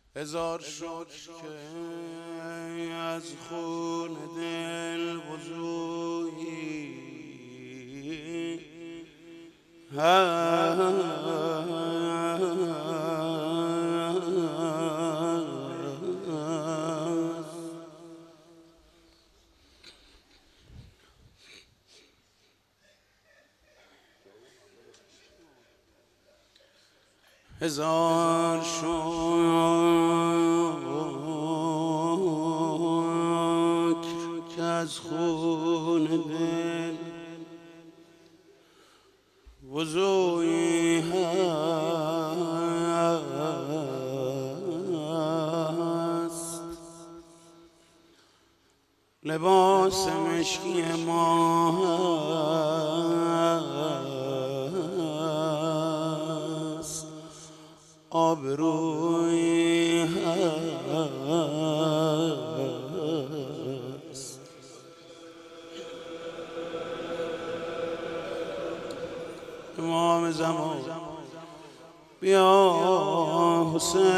هزار شکر که از خون دل وضویی هزار شکر که از خون دل وضویی هست، لباس مشکی ما هست، آبرویی هست. امام زمان بیا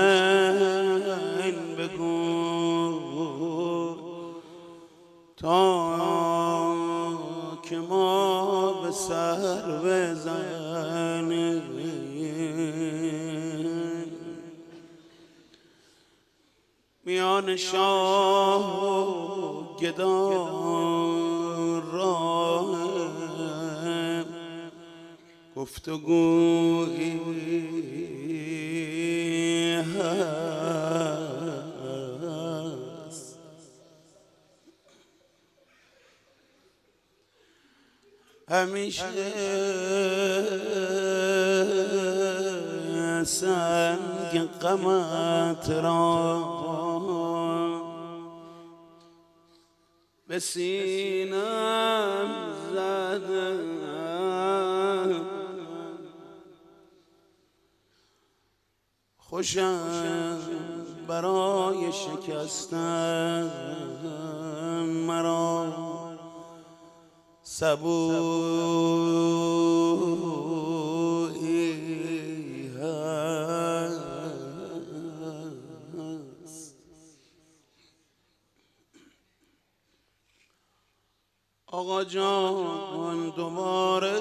حسین بگو تا که ما به سر بزنیم، میان شاه و گدا راه گفتگویی هست. همیشه سنگ غمت را به سینم زدم، خوشم برای شکستن مرا سبویی هست. آقا جان دوباره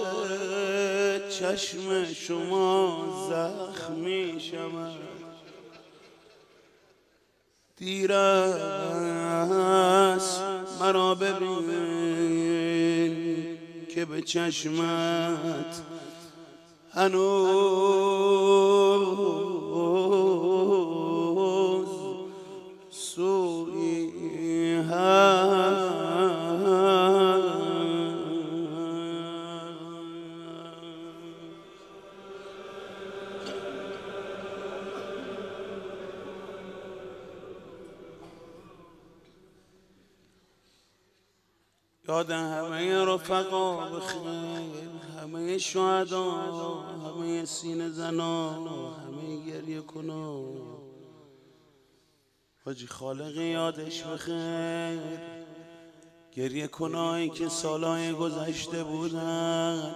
چشم شما زخمی شود، دیر است مرا ببین که به چشمت هنوز سویی هست. یاد همه رفقا بخیر، همه شهدا، همه سینه زنان، همه گریه کنان. حاجی خالق یادش بخیر، گریه کنایی که سالهای گذشته بودن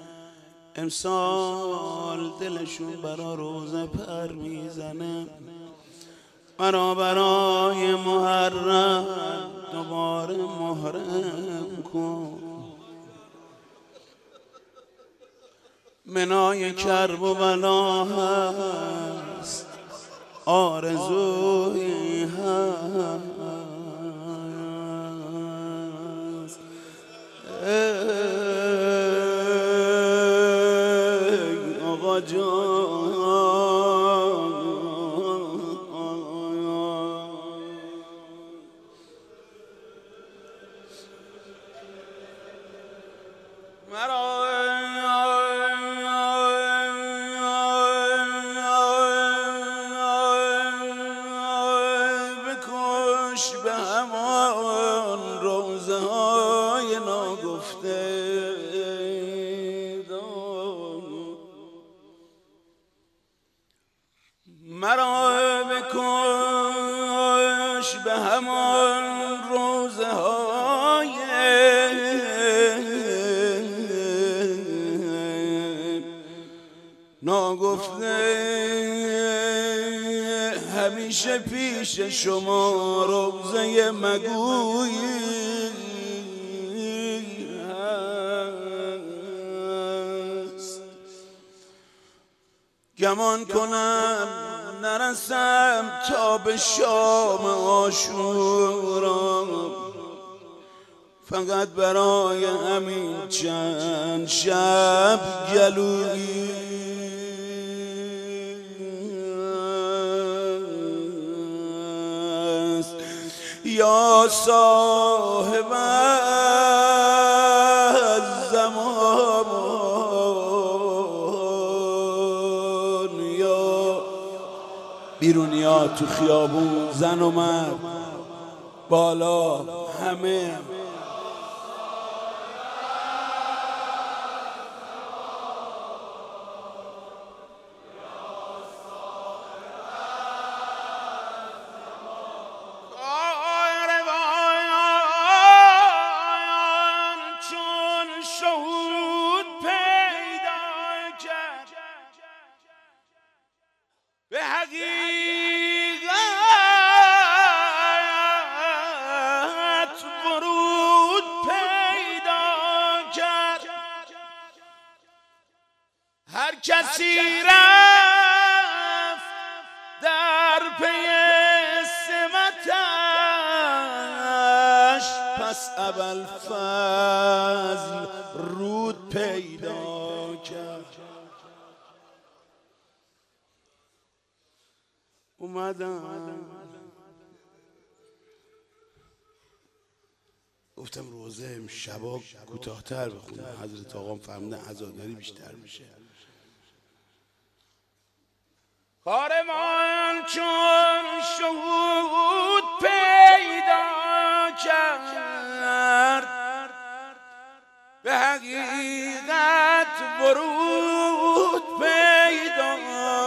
امسال دلشون برا روزه پر میزنه. مرا برای محرم دوباره محرم کن، منای کرب و بلا هست، آرزویی هست. ای آقا جان مرا بکش به همان روزه های ناگفته، مرا بکش به همان روزه های ناگفته. همیشه پیش شما روزه مگویی هست. گمان کنم نرسم تا به شام عاشورا، فقط برای همین چند شب گلویی است. یا صاحب الزمان، یا بیرونیا تو خیابون، زن و مرد، بالا، همه به حقیقت ورود پیدا کرد. هر کسی رفت در پی سمتش، پس ابوالفضل رود پیدا کرد. اومدم گفتم روزه امشبا کوتاه‌تر بخونم. حضرت آقام فرمودن عزاداری بیشتر میشه. کارمان چون شهود پیدا کرد، به حقیقت ورود پیدا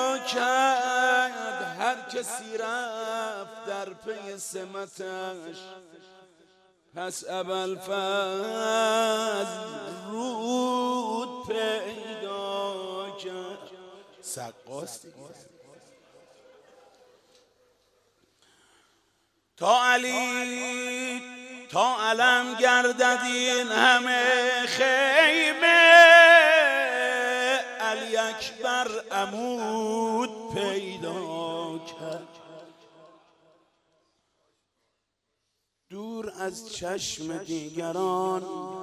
کرد. هر کسی رفت در پی سمتش، پس ابوالفضل رود پیدا کرد. سقاست دیگه. تا علی تا علم گردد این همه خیمه، علی اکبر عمود پیدا کرد. دور از چشم دیگران،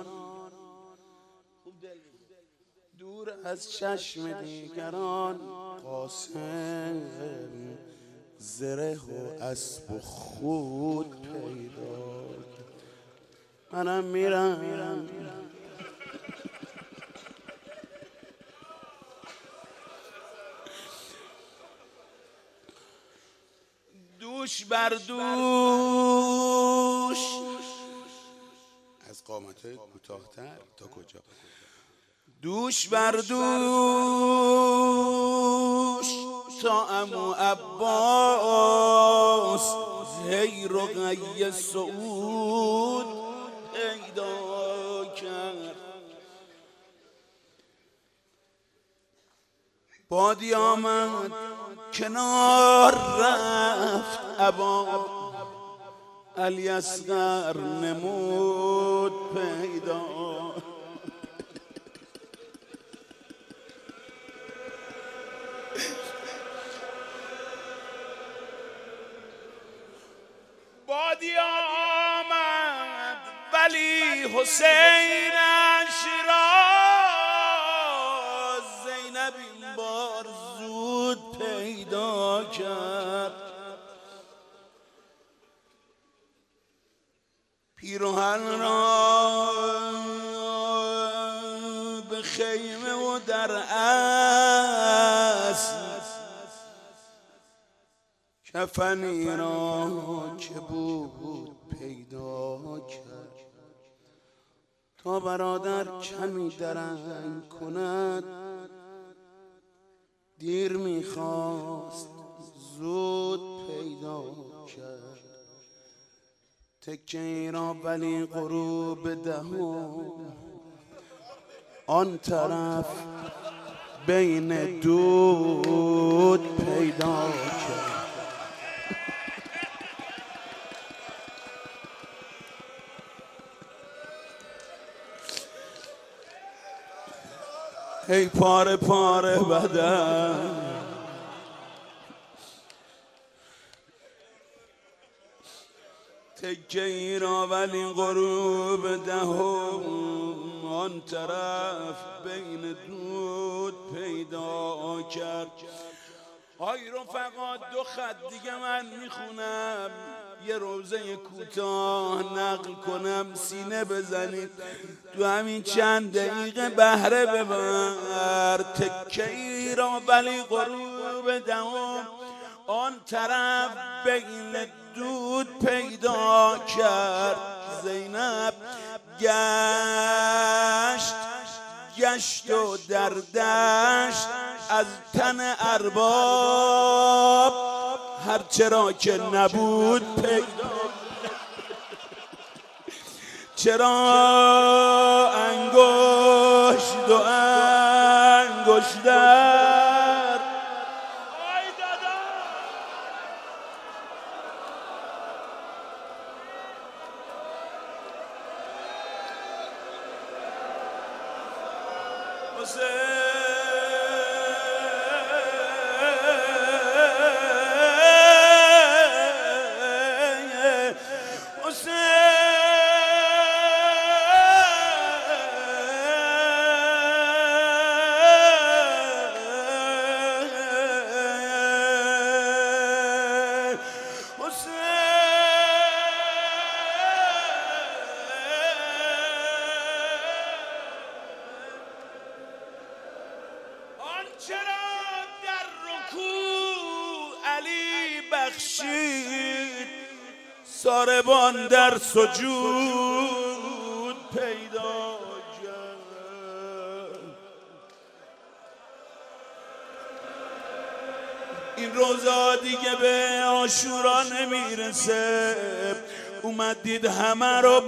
دور از چشم دیگران، قاسم زره و اسب و خود پیدا کرد. منم میرم دوش بر دوش، از قامت‌های کوتاه‌تر تا کجا؟ دوش بر دوش تا عمو عباس، زهیر و قی سعود پیدا کرد. بادی آمد کنار رفت ابا، علی اصغر نمود پیدا. بادی آمد ولی حسینش را زینب این بار زود پیدا کرد. پیراهن را به خیمه و در اصل، کفنی را که بود پیدا کرد. تا برادر کمی درنگ کند، دیر میخواست زود پیدا کرد. تکه ای را ولی غروب دهم، آن طرف بین دود پیدا کرد. ای پاره پاره بدن تکه ای را ولی غروب دهم آن طرف بین دود پیدا کرد. آی رفقا دو خط دیگه من میخونم، یه روزه کوتاه نقل کنم، سینه بزنید تو همین چند دقیقه بهره ببر. تکه ای را ولی غروب دهم آن طرف بین دود پیدا کرد. زینب گشت و در دشت از تن ارباب هرچرا که نبود پیدا. چرا انگشت و انگشتر ساربان در سجود پیدا کرد. این روزا دیگه به عاشورا نمیرسه، اومد دید همه رو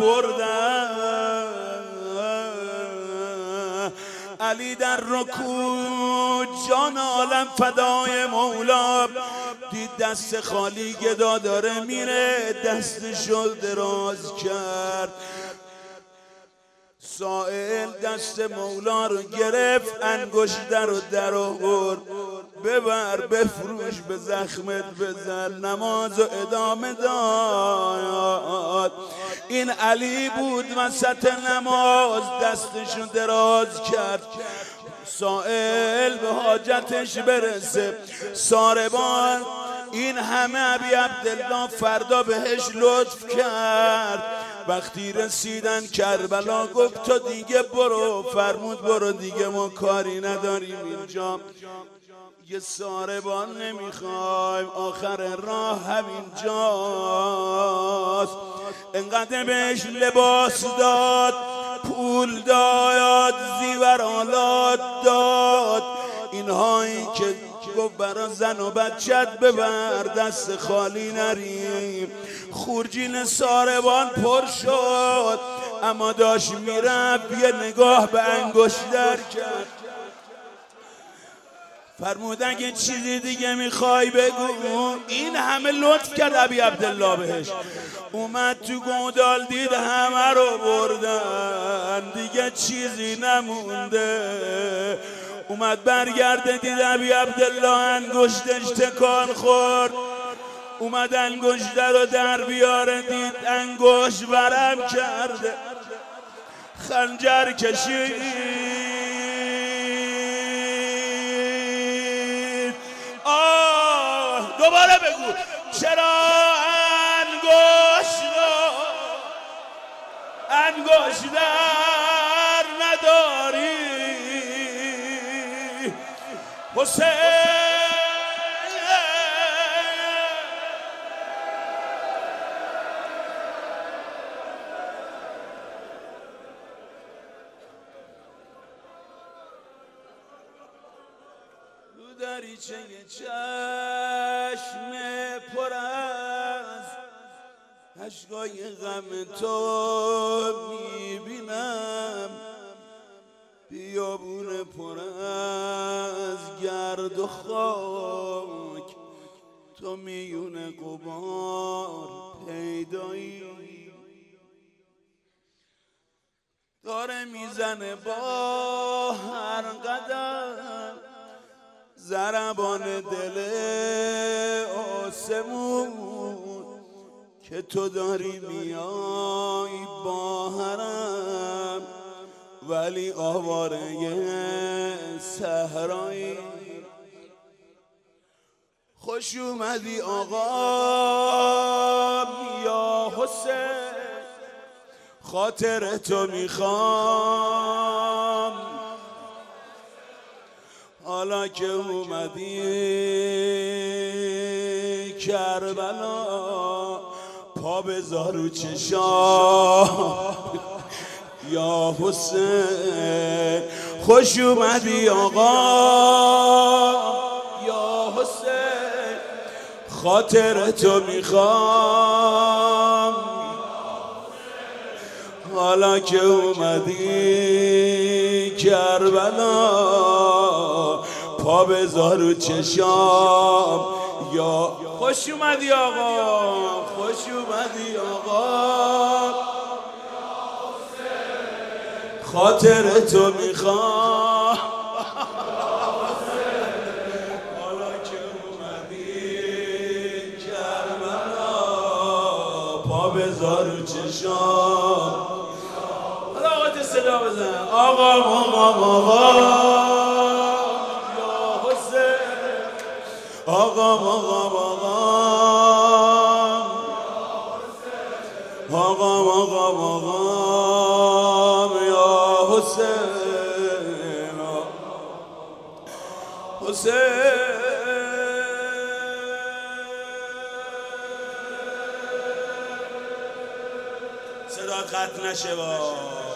بردن. علی در رکوع جان عالم فدای مولا، دید دست خالی گدا داره میره، دستشو دراز کرد. سائل دست مولا رو گرفت، انگشت رو در آورد، ببر بفروش به زخمت بزن، نمازو ادامه داد. این علی بود وسط نماز دستشو دراز کرد، سائل به حاجتش برسه. ساربان این همه ابی عبدالله فردا بهش لطف کرد. وقتی رسیدن کربلا گفت تو دیگه برو، فرمود برو دیگه ما کاری نداریم اینجا، یه ساربان نمیخوایم، آخر راه همینجاست. انقدر بهش لباس داد، پول داد، زیورالات داد، اینهایی که گفت برا زن و بچت ببر دست خالی نریم. خورجین ساربان پر شد، اما داشت میرفت یه نگاه به انگشتر کرد، فرمود اگه چیزی دیگه میخوای بگو. این همه لطف کرد ابی عبدالله بهش، اومد تو گودال دید همه رو بردن، دیگه چیزی نمونده. اومد برگرده دید ابی عبدالله انگشتش تکان خورد، اومد انگشت رو در بیاره، دید انگشت ورم کرده، خنجر کشید. دوباره بگو چرا انگشت در نداری حسین؟ دریچه چشم پر از اشکای غم تو میبینم، بیابون پر از گرد و خاک، تو میون غبار پیدایی. داره میزنه با هر قدم ضربان دل آسمون که تو داری میای با حرم، ولی آواره صحرایی. خوش اومدی آقا یا حسین، خاطر تو میخوام حالا که اومدی کربلا، پا بذار رو چشام یا حسین. خوش اومدی آقا یا حسین، خاطر تو میخوام حالا که اومدی کربلا، پا بذار رو چشام یا خوش اومدی آقا، خوش اومدی آقا، خاطر تو میخوام حالا که اومدی کربلا، پا بذار رو چشام. حالا آقا صدا بزن آقا آقا آقا یا حسین، آقا آقا آقا آقا آقا آقا یا حسین حسین. صدا قطع نشه با